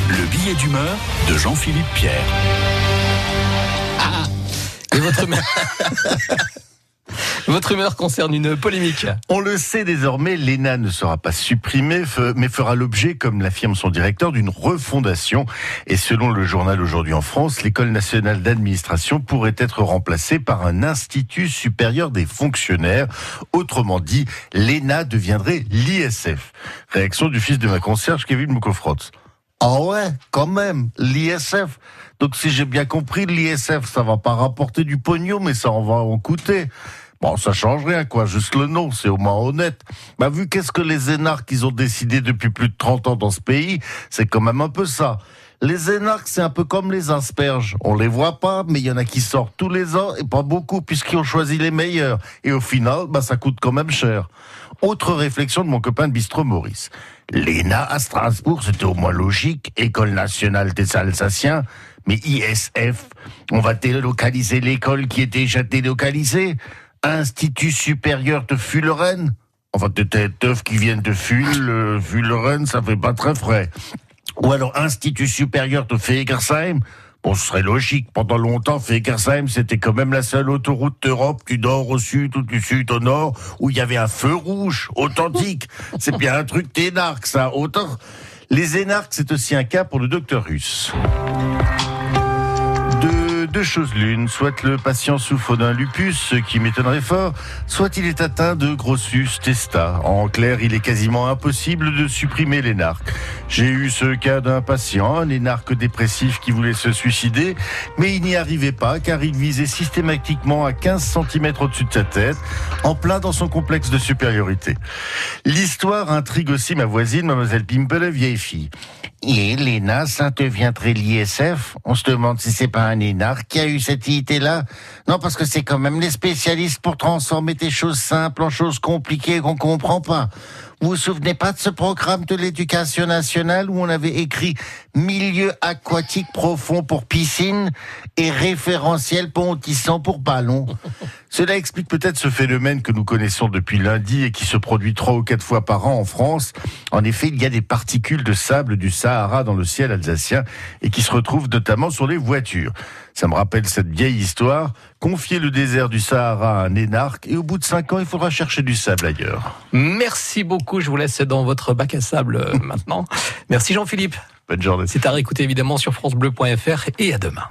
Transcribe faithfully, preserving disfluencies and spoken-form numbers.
Le billet d'humeur de Jean-Philippe Pierre. Ah, et votre humeur Votre humeur concerne une polémique. On le sait désormais, l'E N A ne sera pas supprimée, mais fera l'objet, comme l'affirme son directeur, d'une refondation. Et selon le journal Aujourd'hui en France, l'École nationale d'administration pourrait être remplacée par un institut supérieur des fonctionnaires. Autrement dit, l'E N A deviendrait l'I S F. Réaction du fils de ma concierge, Kevin Moukofrotz. Ah ouais, quand même, l'I S F. Donc si j'ai bien compris, l'I S F, ça va pas rapporter du pognon, mais ça en va en coûter. Bon, ça change rien, quoi, juste le nom, c'est au moins honnête. Bah, vu qu'est-ce que les énarques, ils ont décidé depuis plus de trente ans dans ce pays, c'est quand même un peu ça. Les énarques, c'est un peu comme les asperges. On les voit pas, mais il y en a qui sortent tous les ans, et pas beaucoup, puisqu'ils ont choisi les meilleurs. Et au final, bah, ça coûte quand même cher. Autre réflexion de mon copain de bistrot Maurice. L'E N A à Strasbourg, c'était au moins logique. École nationale des Alsaciens. Mais I S F, on va délocaliser l'école qui est déjà délocalisée. Institut supérieur de Fuleren. Enfin, des têtes d'œufs qui viennent de Ful, euh, Fuleren, ça fait pas très frais. Ou alors Institut supérieur de Fegersheim. Bon, ce serait logique. Pendant longtemps, Fegersheim, c'était quand même la seule autoroute d'Europe, du nord au sud ou du sud au nord, où il y avait un feu rouge, authentique. C'est bien un truc d'énarque, ça. Autant. Les énarques, c'est aussi un cas pour le docteur Russe. Deux choses l'une, soit le patient souffre d'un lupus, ce qui m'étonnerait fort, soit il est atteint de grossus testa. En clair, il est quasiment impossible de supprimer l'énarque. J'ai eu ce cas d'un patient, un énarque dépressif qui voulait se suicider, mais il n'y arrivait pas car il visait systématiquement à quinze centimètres au-dessus de sa tête, en plein dans son complexe de supériorité. L'histoire intrigue aussi ma voisine, mademoiselle Pimple, vieille fille. Et l'E N A, ça deviendrait l'I S F? On se demande si c'est pas un énarque qui a eu cette idée-là. Non, parce que c'est quand même les spécialistes pour transformer des choses simples en choses compliquées qu'on comprend pas. Vous vous souvenez pas de ce programme de l'éducation nationale où on avait écrit milieu aquatique profond pour piscine et référentiel pontissant pour ballon? Cela explique peut-être ce phénomène que nous connaissons depuis lundi et qui se produit trois ou quatre fois par an en France. En effet, il y a des particules de sable du Sahara dans le ciel alsacien et qui se retrouvent notamment sur les voitures. Ça me rappelle cette vieille histoire. Confier le désert du Sahara à un énarque et au bout de cinq ans, il faudra chercher du sable ailleurs. Merci beaucoup, je vous laisse dans votre bac à sable euh, maintenant. Merci Jean-Philippe. Bonne journée. C'est à réécouter évidemment sur francebleu point fr et à demain.